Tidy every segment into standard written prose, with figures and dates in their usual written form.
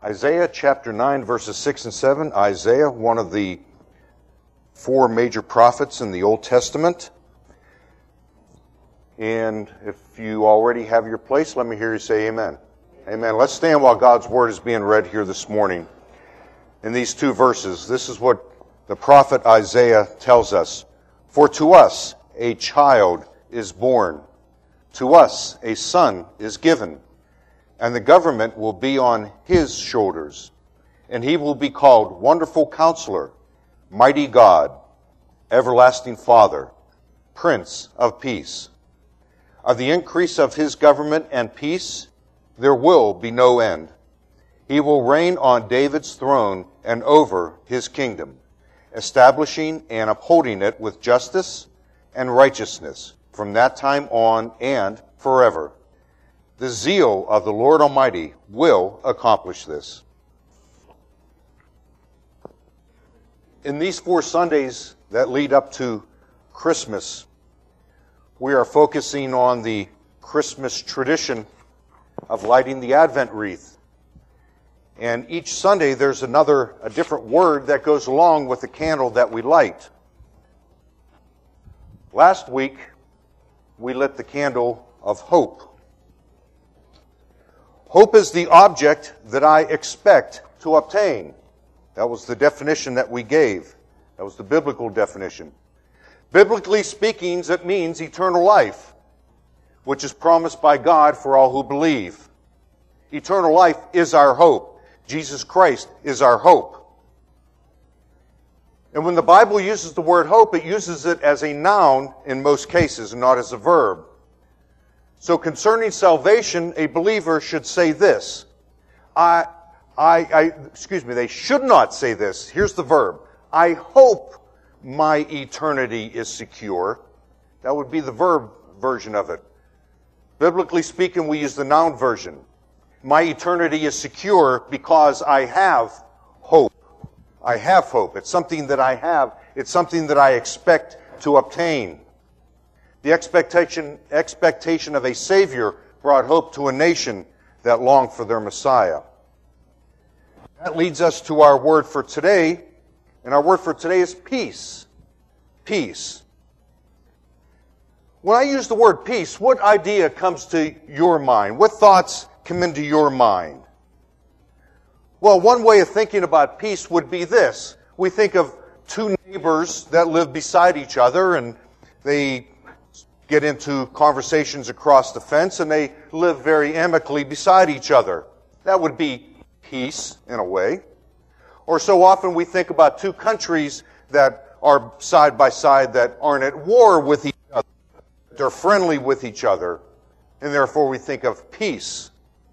Isaiah chapter 9, verses 6 and 7. Isaiah, one of the four major prophets in the Old Testament. And if you already have your place, let me hear you say amen. Amen. Let's stand while God's Word is being read here this morning. In these two verses, this is what the prophet Isaiah tells us. For to us a child is born, to us a son is given, and the government will be on his shoulders, and he will be called Wonderful Counselor, Mighty God, Everlasting Father, Prince of Peace. Of the increase of his government and peace, there will be no end. He will reign on David's throne and over his kingdom, establishing and upholding it with justice and righteousness from that time on and forever. The zeal of the Lord Almighty will accomplish this. In these 4 Sundays that lead up to Christmas, we are focusing on the Christmas tradition of lighting the Advent wreath. And each Sunday there's a different word that goes along with the candle that we light. Last week, we lit the candle of hope. Hope is the object that I expect to obtain. That was the definition that we gave. That was the biblical definition. Biblically speaking, it means eternal life, which is promised by God for all who believe. Eternal life is our hope. Jesus Christ is our hope. And when the Bible uses the word hope, it uses it as a noun in most cases and not as a verb. So concerning salvation, a believer should say this. They should not say this. Here's the verb. I hope my eternity is secure. That would be the verb version of it. Biblically speaking, we use the noun version. My eternity is secure because I have hope. I have hope. It's something that I have. It's something that I expect to obtain. The expectation of a Savior brought hope to a nation that longed for their Messiah. That leads us to our word for today, and our word for today is peace. Peace. When I use the word peace, what idea comes to your mind? What thoughts come into your mind? Well, one way of thinking about peace would be this. We think of two neighbors that live beside each other, and they get into conversations across the fence, and they live very amicably beside each other. That would be peace, in a way. Or so often we think about two countries that are side by side that aren't at war with each other. They're friendly with each other, and therefore we think of peace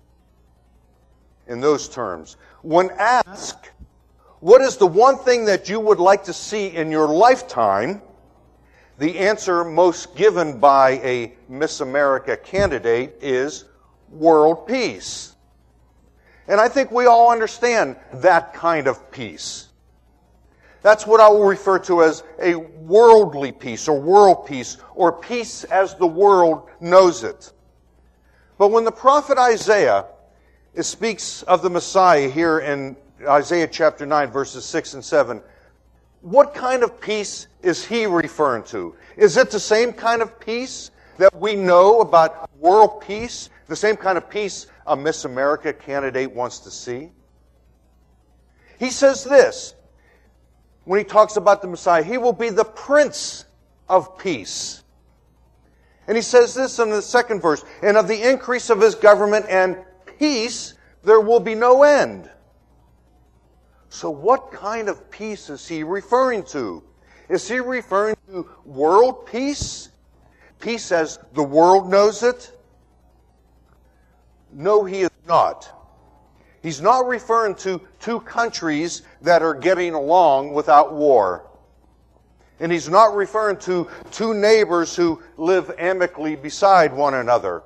in those terms. When asked, what is the one thing that you would like to see in your lifetime? The answer most given by a Miss America candidate is world peace. And I think we all understand that kind of peace. That's what I will refer to as a worldly peace or world peace or peace as the world knows it. But when the prophet Isaiah speaks of the Messiah here in Isaiah chapter 9 verses 6 and 7, what kind of peace is he referring to? Is it the same kind of peace that we know about world peace? The same kind of peace a Miss America candidate wants to see? He says this, when he talks about the Messiah, he will be the Prince of Peace. And he says this in the second verse, and of the increase of his government and peace, there will be no end. So what kind of peace is he referring to? Is he referring to world peace? Peace as the world knows it? No, he is not. He's not referring to two countries that are getting along without war. And he's not referring to two neighbors who live amicably beside one another.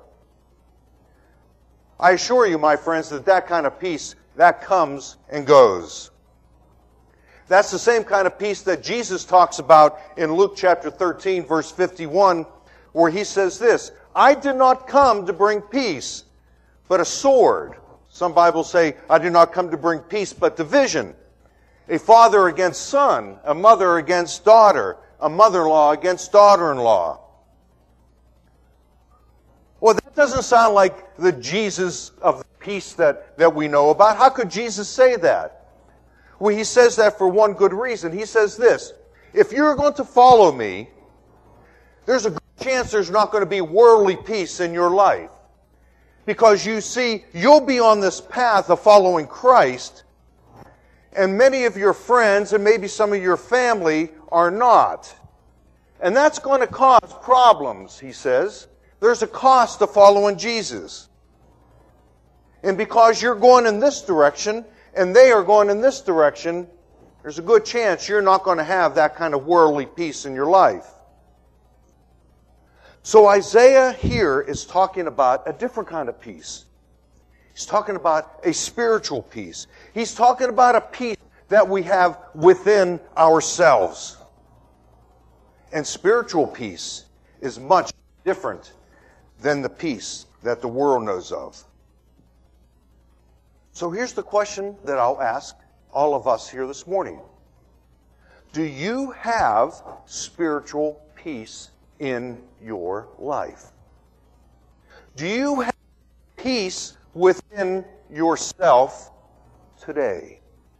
I assure you, my friends, that kind of peace, that comes and goes. That's the same kind of peace that Jesus talks about in Luke chapter 13, verse 51, where he says this, I did not come to bring peace, but a sword. Some Bibles say, I did not come to bring peace, but division. A father against son, a mother against daughter, a mother-in-law against daughter-in-law. Well, that doesn't sound like the Jesus of peace that we know about. How could Jesus say that? Well, He says that for one good reason. He says this, if you're going to follow me, there's a good chance there's not going to be worldly peace in your life. Because you see, you'll be on this path of following Christ, and many of your friends and maybe some of your family are not. And that's going to cause problems, He says. There's a cost to following Jesus. And because you're going in this direction, and they are going in this direction, there's a good chance you're not going to have that kind of worldly peace in your life. So Isaiah here is talking about a different kind of peace. He's talking about a spiritual peace. He's talking about a peace that we have within ourselves. And spiritual peace is much different than the peace that the world knows of. So here's the question that I'll ask all of us here this morning. Do you have spiritual peace in your life? Do you have peace within yourself today?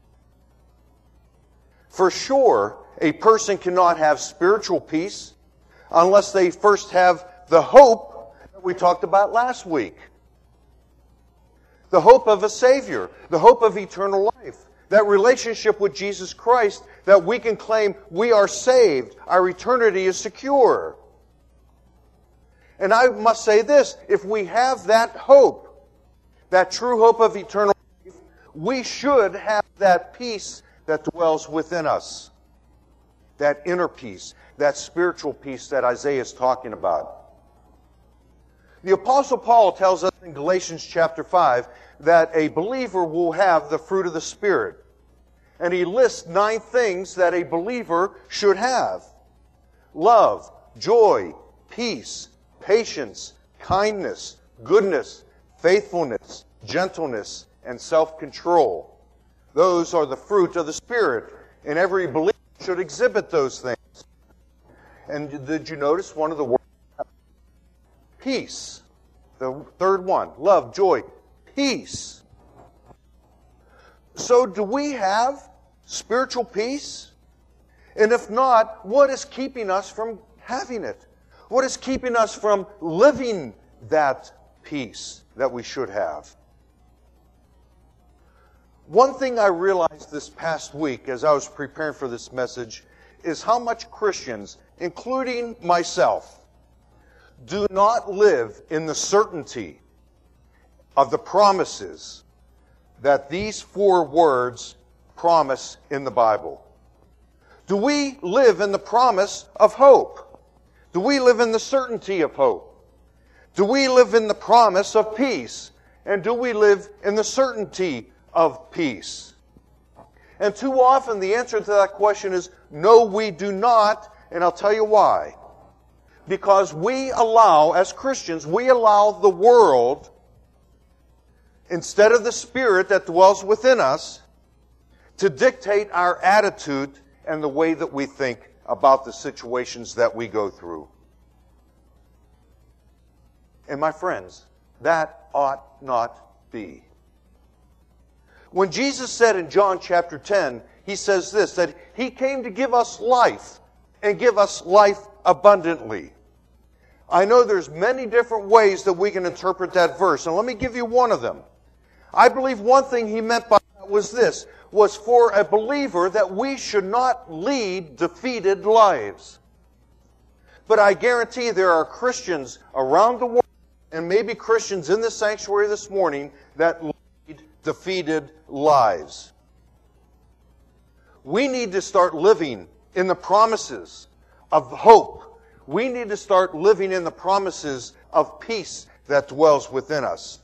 For sure, a person cannot have spiritual peace unless they first have the hope that we talked about last week. The hope of a Savior, the hope of eternal life, that relationship with Jesus Christ that we can claim we are saved, our eternity is secure. And I must say this, if we have that hope, that true hope of eternal life, we should have that peace that dwells within us. That inner peace, that spiritual peace that Isaiah is talking about. The Apostle Paul tells us in Galatians chapter 5 that a believer will have the fruit of the Spirit. And he lists 9 things that a believer should have. Love, joy, peace, patience, kindness, goodness, faithfulness, gentleness, and self-control. Those are the fruit of the Spirit, and every believer should exhibit those things. And did you notice one of the words? Peace. The third one. Love, joy, peace. So do we have spiritual peace? And if not, what is keeping us from having it? What is keeping us from living that peace that we should have? One thing I realized this past week as I was preparing for this message is how much Christians, including myself, do not live in the certainty of the promises that these 4 words promise in the Bible. Do we live in the promise of hope? Do we live in the certainty of hope? Do we live in the promise of peace? And do we live in the certainty of peace? And too often the answer to that question is no, we do not, and I'll tell you why. Because we allow, as Christians, we allow the world, instead of the Spirit that dwells within us, to dictate our attitude and the way that we think about the situations that we go through. And my friends, that ought not be. When Jesus said in John chapter 10, He says this, that He came to give us life and give us life abundantly. I know there's many different ways that we can interpret that verse, and let me give you one of them. I believe one thing He meant by that was this, was for a believer that we should not lead defeated lives. But I guarantee there are Christians around the world, and maybe Christians in this sanctuary this morning, that lead defeated lives. We need to start living in the promises of hope. We need to start living in the promises of peace that dwells within us.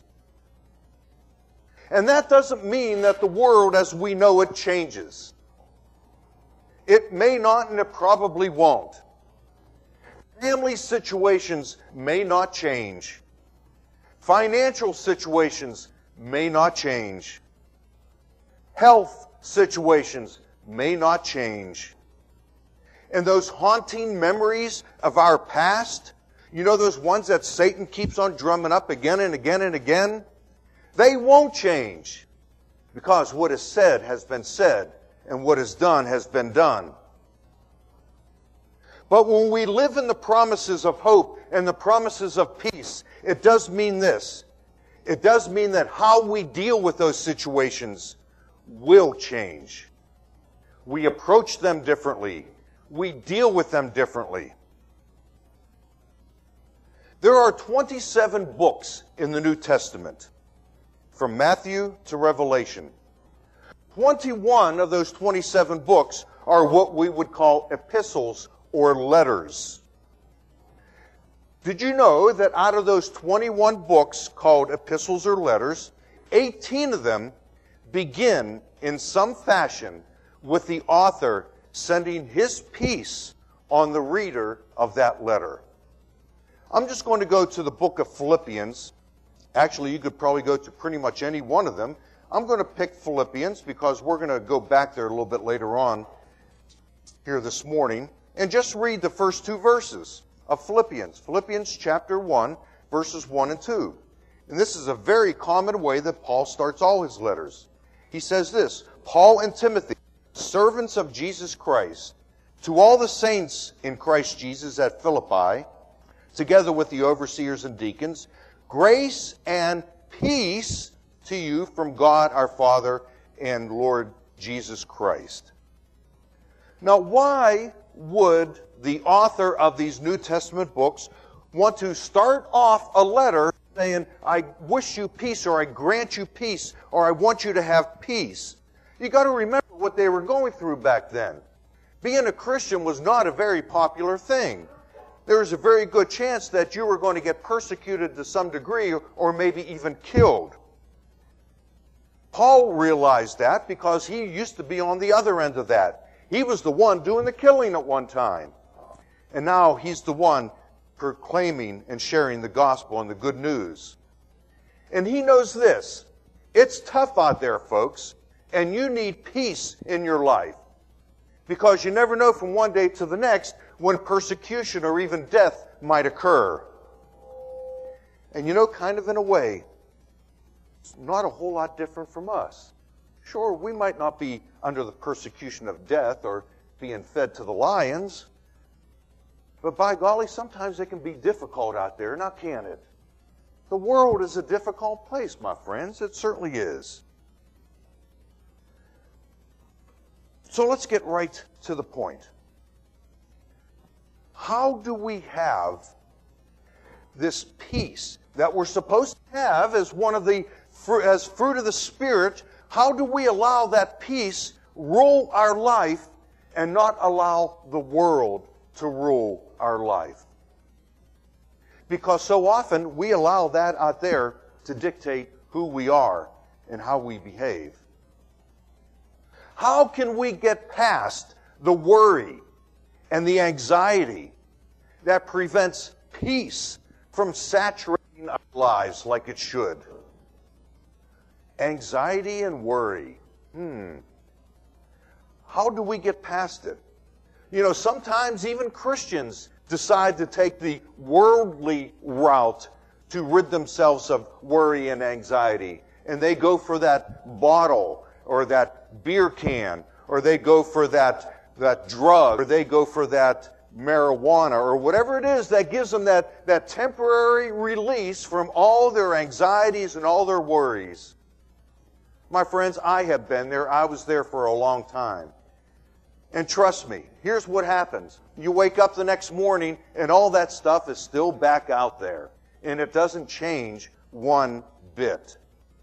And that doesn't mean that the world as we know it changes. It may not, and it probably won't. Family situations may not change. Financial situations may not change. Health situations may not change. And those haunting memories of our past, you know those ones that Satan keeps on drumming up again and again and again? They won't change, because what is said has been said, and what is done has been done. But when we live in the promises of hope and the promises of peace, it does mean this. It does mean that how we deal with those situations will change. We approach them differently. We deal with them differently. There are 27 books in the New Testament, from Matthew to Revelation. 21 of those 27 books are what we would call epistles or letters. Did you know that out of those 21 books called epistles or letters, 18 of them begin in some fashion with the author sending his peace on the reader of that letter? I'm just going to go to the book of Philippians. Actually, you could probably go to pretty much any one of them. I'm going to pick Philippians because we're going to go back there a little bit later on here this morning and just read the first two verses of Philippians. Philippians chapter 1, verses 1 and 2. And this is a very common way that Paul starts all his letters. He says this, Paul and Timothy, servants of Jesus Christ, to all the saints in Christ Jesus at Philippi, together with the overseers and deacons, grace and peace to you from God our Father and Lord Jesus Christ. Now, why would the author of these New Testament books want to start off a letter saying, I wish you peace, or I grant you peace, or I want you to have peace? You got to remember what they were going through back then. Being a Christian was not a very popular thing. There was a very good chance that you were going to get persecuted to some degree, or maybe even killed. Paul realized that because he used to be on the other end of that. He was the one doing the killing at one time. And now he's the one proclaiming and sharing the gospel and the good news. And he knows this. It's tough out there, folks, and you need peace in your life. Because you never know from one day to the next when persecution or even death might occur. And you know, kind of in a way, it's not a whole lot different from us. Sure, we might not be under the persecution of death or being fed to the lions, but by golly, sometimes it can be difficult out there, now can it? The world is a difficult place, my friends. It certainly is. So let's get right to the point. How do we have this peace that we're supposed to have as one of the as fruit of the Spirit? How do we allow that peace rule our life and not allow the world to rule our life? Because so often we allow that out there to dictate who we are and how we behave. How can we get past the worry and the anxiety that prevents peace from saturating our lives like it should? Anxiety and worry. How do we get past it? You know, sometimes even Christians decide to take the worldly route to rid themselves of worry and anxiety. And they go for that bottle or that beer can, or they go for that drug, or they go for that marijuana, or whatever it is that gives them that temporary release from all their anxieties and all their worries. My friends, I have been there. I was there for a long time. And trust me, here's what happens. You wake up the next morning and all that stuff is still back out there. And it doesn't change one bit.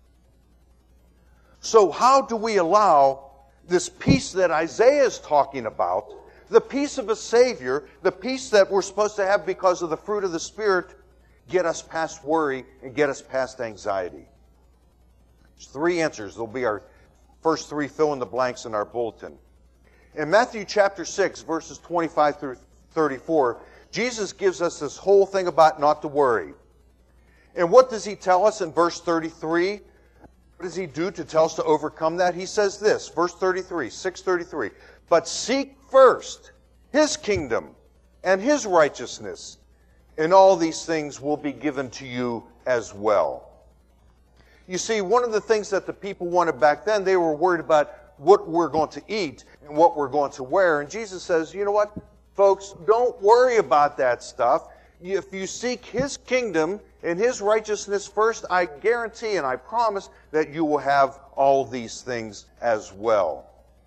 So how do we allow this peace that Isaiah is talking about, the peace of a Savior, the peace that we're supposed to have because of the fruit of the Spirit, get us past worry and get us past anxiety? There's three answers. They'll be our first three fill-in-the-blanks in our bulletin. In Matthew chapter 6, verses 25 through 34, Jesus gives us this whole thing about not to worry. And what does he tell us in verse 33? What does he do to tell us to overcome that? He says this, verse 33, 6:33. But seek first his kingdom and his righteousness, and all these things will be given to you as well. You see, one of the things that the people wanted back then, they were worried about what we're going to eat and what we're going to wear. And Jesus says, you know what, folks, don't worry about that stuff. If you seek his kingdom and his righteousness first, I guarantee and I promise that you will have all these things as well.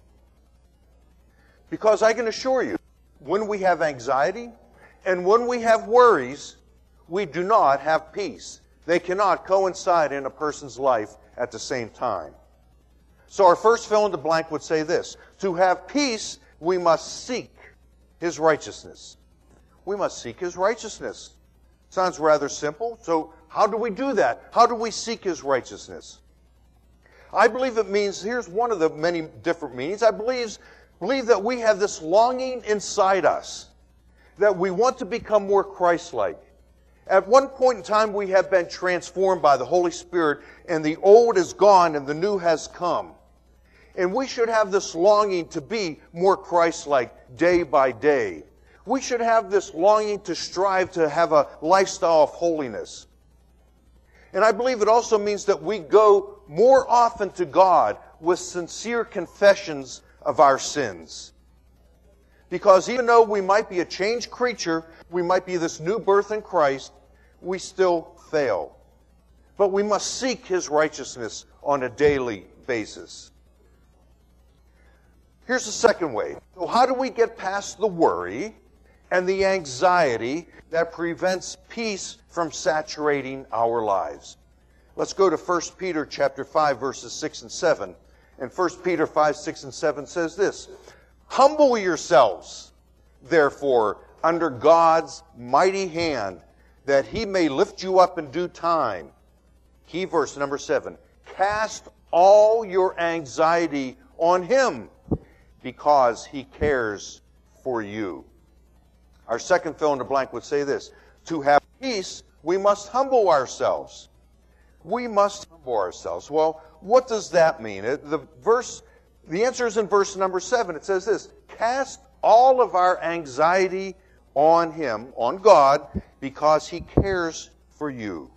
Because I can assure you, when we have anxiety and when we have worries, we do not have peace. They cannot coincide in a person's life at the same time. So our first fill in the blank would say this: to have peace, we must seek his righteousness. We must seek his righteousness. Sounds rather simple. So how do we do that? How do we seek his righteousness? I believe it means, here's one of the many different meanings. I believe that we have this longing inside us that we want to become more Christ-like. At one point in time, we have been transformed by the Holy Spirit, and the old is gone and the new has come. And we should have this longing to be more Christ-like day by day. We should have this longing to strive to have a lifestyle of holiness. And I believe it also means that we go more often to God with sincere confessions of our sins. Because even though we might be a changed creature, we might be this new birth in Christ, we still fail. But we must seek his righteousness on a daily basis. Here's the second way. So how do we get past the worry and the anxiety that prevents peace from saturating our lives? Let's go to 1 Peter chapter 5, verses 6 and 7. And 1 Peter 5, 6 and 7 says this: Humble yourselves, therefore, under God's mighty hand, that he may lift you up in due time. Key verse number 7. Cast all your anxiety on him, because he cares for you. Our second fill in the blank would say this: to have peace, we must humble ourselves. We must humble ourselves. Well, what does that mean? The answer is in verse number 7. It says this: cast all of our anxiety on him, on God, because he cares for you.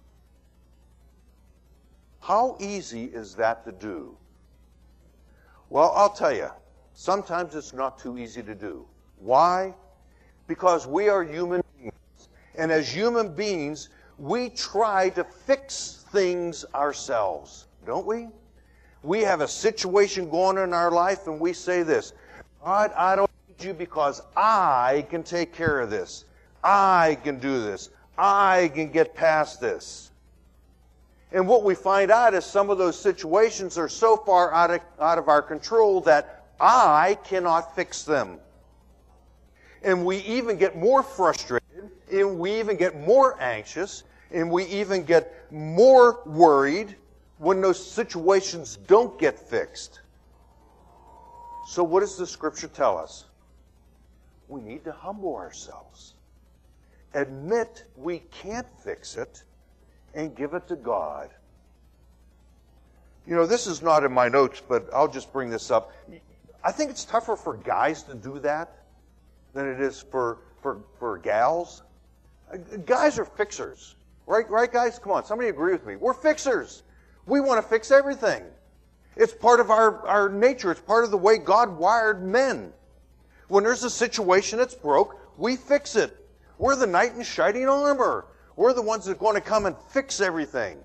How easy is that to do? Well, I'll tell you, sometimes it's not too easy to do. Why? Because we are human beings. And as human beings, we try to fix things ourselves, don't we? We have a situation going on in our life and we say this: God, I don't need you because I can take care of this. I can do this. I can get past this. And what we find out is some of those situations are so far out of our control that I cannot fix them. And we even get more frustrated, and we even get more anxious, and we even get more worried when those situations don't get fixed. So what does the Scripture tell us? We need to humble ourselves. Admit we can't fix it, and give it to God. You know, this is not in my notes, but I'll just bring this up. I think it's tougher for guys to do that than it is for gals. Guys are fixers. Right, guys? Come on, somebody agree with me. We're fixers. We want to fix everything. It's part of our nature. It's part of the way God wired men. When there's a situation that's broke, we fix it. We're the knight in shining armor. We're the ones that are going to come and fix everything.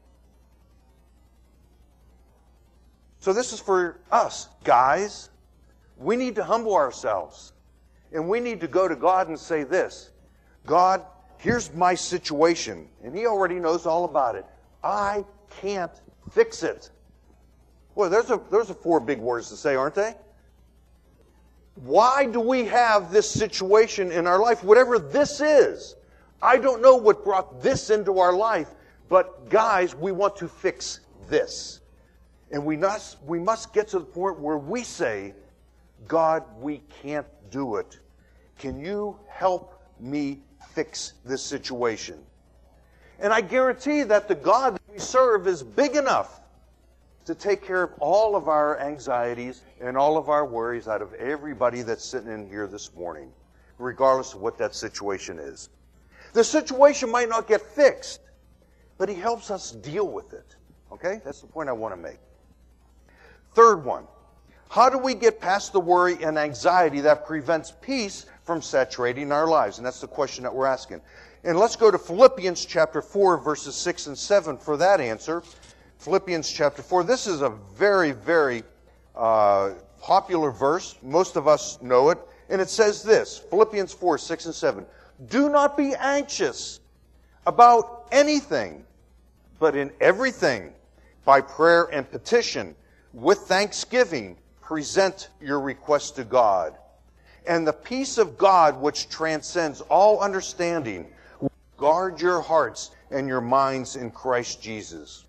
So this is for us, guys. We need to humble ourselves. And we need to go to God and say this: God, here's my situation. And he already knows all about it. I can't fix it. Well, those are 4 big words to say, aren't they? Why do we have this situation in our life? Whatever this is. I don't know what brought this into our life, but guys, we want to fix this. And we must get to the point where we say, God, we can't do it. Can you help me fix this situation? And I guarantee that the God that we serve is big enough to take care of all of our anxieties and all of our worries out of everybody that's sitting in here this morning, regardless of what that situation is. The situation might not get fixed, but He helps us deal with it. Okay? That's the point I want to make. Third one, how do we get past the worry and anxiety that prevents peace from saturating our lives? And that's the question that we're asking. And let's go to Philippians chapter 4, verses 6 and 7 for that answer. Philippians chapter 4. This is a very, very popular verse. Most of us know it. And it says this, Philippians 4, 6 and 7. Do not be anxious about anything, but in everything, by prayer and petition, with thanksgiving, present your requests to God. And the peace of God, which transcends all understanding, will guard your hearts and your minds in Christ Jesus.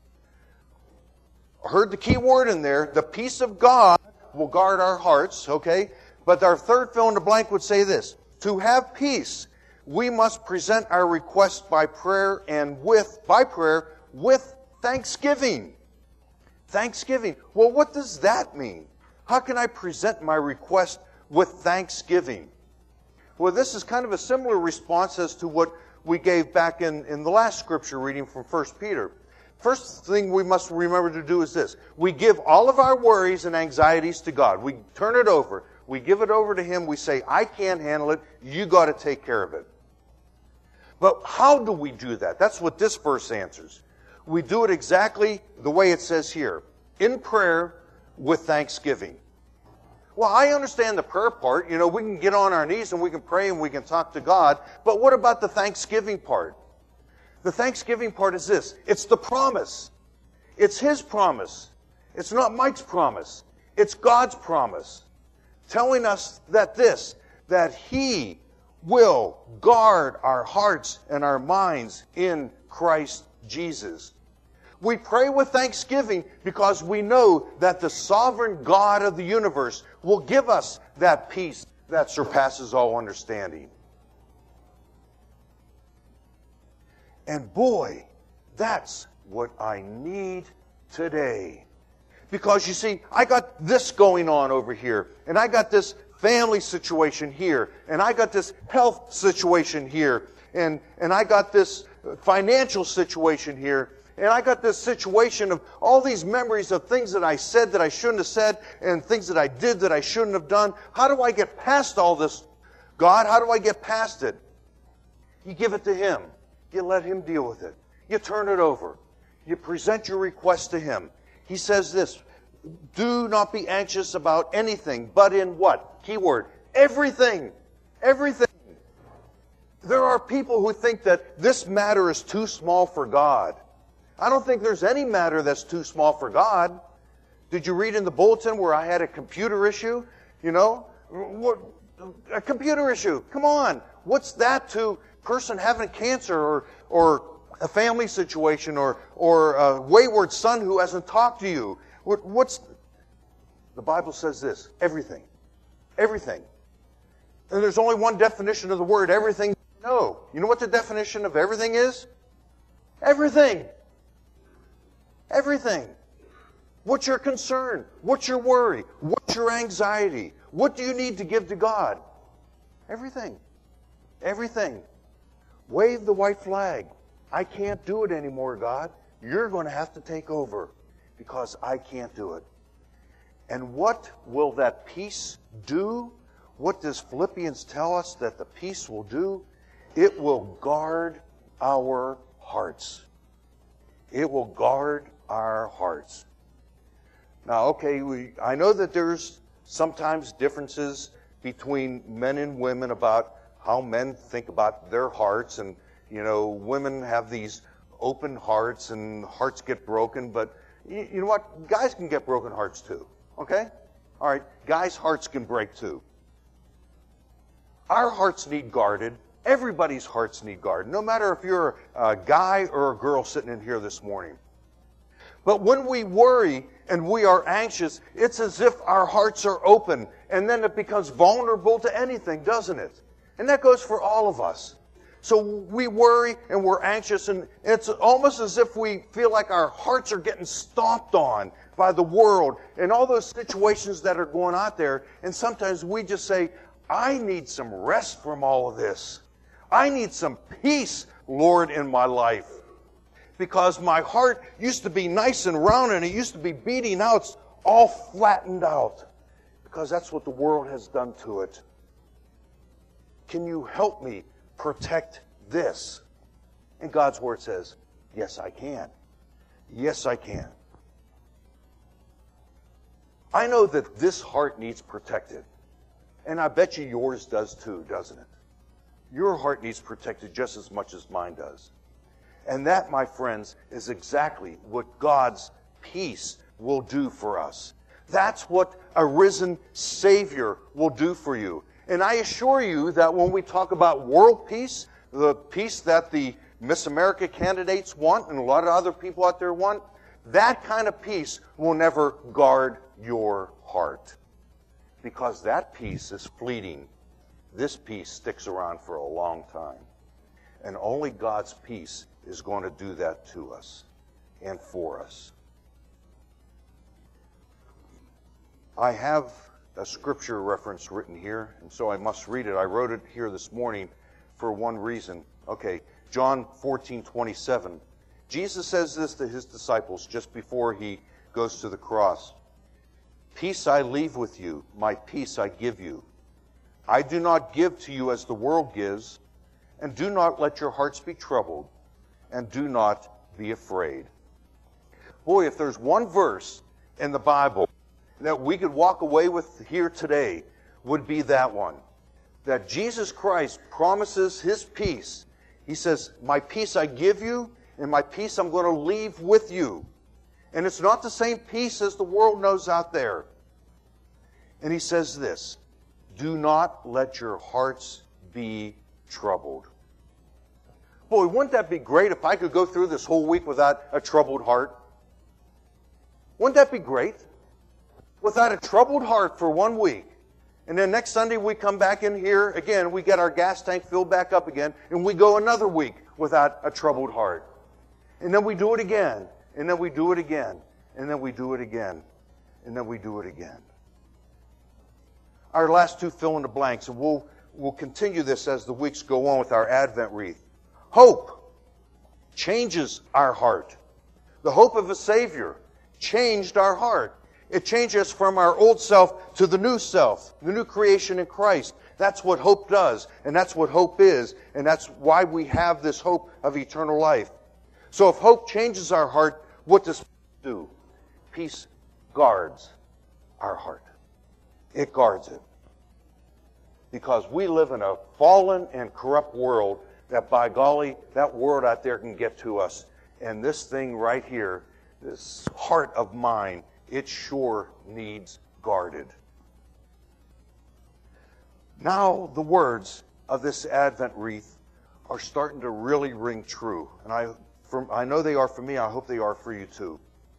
I heard the key word in there. The peace of God will guard our hearts, okay? But our third fill in the blank would say this. To have peace, we must present our requests by prayer with thanksgiving. Thanksgiving. Well, what does that mean? How can I present my request with thanksgiving? Well, this is kind of a similar response as to what we gave back in the last scripture reading from 1 Peter. First thing we must remember to do is this. We give all of our worries and anxieties to God. We turn it over. We give it over to Him. We say, I can't handle it. You got to take care of it. But how do we do that? That's what this verse answers. We do it exactly the way it says here. In prayer with thanksgiving. Well, I understand the prayer part. You know, we can get on our knees and we can pray and we can talk to God. But what about the thanksgiving part? The thanksgiving part is this. It's the promise. It's His promise. It's not Mike's promise. It's God's promise. Telling us that He will guard our hearts and our minds in Christ Jesus. We pray with thanksgiving because we know that the sovereign God of the universe will give us that peace that surpasses all understanding. And boy, that's what I need today. Because you see, I got this going on over here, and I got this family situation here, and I got this health situation here, and I got this financial situation here, and I got this situation of all these memories of things that I said that I shouldn't have said, and things that I did that I shouldn't have done. How do I get past all this, God? How do I get past it? You give it to Him. You let Him deal with it. You turn it over. You present your request to Him. He says this, do not be anxious about anything, but in what? Keyword, everything. Everything. There are people who think that this matter is too small for God. I don't think there's any matter that's too small for God. Did you read in the bulletin where I had a computer issue? You know, a computer issue. Come on. What's that to a person having cancer or a family situation or a wayward son who hasn't talked to you? The Bible says this, everything. Everything. And there's only one definition of the word everything. No. You know what the definition of everything is? Everything. Everything. What's your concern? What's your worry? What's your anxiety? What do you need to give to God? Everything. Everything. Wave the white flag. I can't do it anymore, God. You're going to have to take over because I can't do it. And what will that peace do? What does Philippians tell us that the peace will do? It will guard our hearts. It will guard our hearts. Now, okay, I know that there's sometimes differences between men and women about how men think about their hearts. And, you know, women have these open hearts and hearts get broken. But you know what? Guys can get broken hearts too. Okay? All right. Guys' hearts can break too. Our hearts need guarded. Everybody's hearts need guarded. No matter if you're a guy or a girl sitting in here this morning. But when we worry and we are anxious, it's as if our hearts are open. And then it becomes vulnerable to anything, doesn't it? And that goes for all of us. So we worry and we're anxious, and it's almost as if we feel like our hearts are getting stomped on by the world and all those situations that are going out there. And sometimes we just say, I need some rest from all of this. I need some peace, Lord, in my life. Because my heart used to be nice and round and it used to be beating out. It's all flattened out. Because that's what the world has done to it. Can you help me protect this? And God's Word says, yes, I can. Yes, I can. I know that this heart needs protected. And I bet you yours does too, doesn't it? Your heart needs protected just as much as mine does. And that, my friends, is exactly what God's peace will do for us. That's what a risen Savior will do for you. And I assure you that when we talk about world peace, the peace that the Miss America candidates want and a lot of other people out there want, that kind of peace will never guard your heart. Because that peace is fleeting. This peace sticks around for a long time. And only God's peace is going to do that to us and for us. I have a scripture reference written here, and so I must read it. I wrote it here this morning for one reason. Okay, John 14:27. Jesus says this to his disciples just before he goes to the cross. Peace I leave with you, my peace I give you. I do not give to you as the world gives, and do not let your hearts be troubled, and do not be afraid. Boy, if there's one verse in the Bible that we could walk away with here today, would be that one. That Jesus Christ promises His peace. He says, my peace I give you, and my peace I'm going to leave with you. And it's not the same peace as the world knows out there. And He says this, do not let your hearts be troubled. Boy, wouldn't that be great if I could go through this whole week without a troubled heart? Wouldn't that be great? Without a troubled heart for 1 week. And then next Sunday we come back in here again, we get our gas tank filled back up again, and we go another week without a troubled heart. And then we do it again, and then we do it again, and then we do it again, and then we do it again. Our last two fill in the blanks, and we'll continue this as the weeks go on with our Advent wreath. Hope changes our heart. The hope of a Savior changed our heart. It changes us from our old self to the new self, the new creation in Christ. That's what hope does, and that's what hope is, and that's why we have this hope of eternal life. So if hope changes our heart, what does peace do? Peace guards our heart. It guards it. Because we live in a fallen and corrupt world that, by golly, that world out there can get to us. And this thing right here, this heart of mine, it sure needs guarded. Now the words of this Advent wreath are starting to really ring true. And I know they are for me. I hope they are for you too.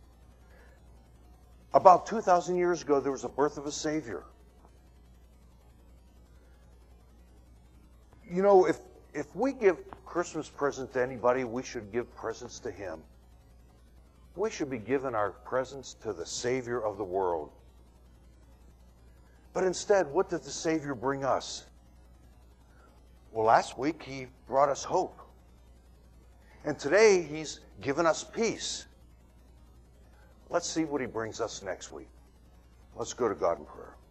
About 2,000 years ago, there was a birth of a Savior. You know, if we give Christmas presents to anybody, we should give presents to Him. We should be giving our presents to the Savior of the world. But instead, what did the Savior bring us? Well, last week He brought us hope. And today He's given us peace. Let's see what He brings us next week. Let's go to God in prayer.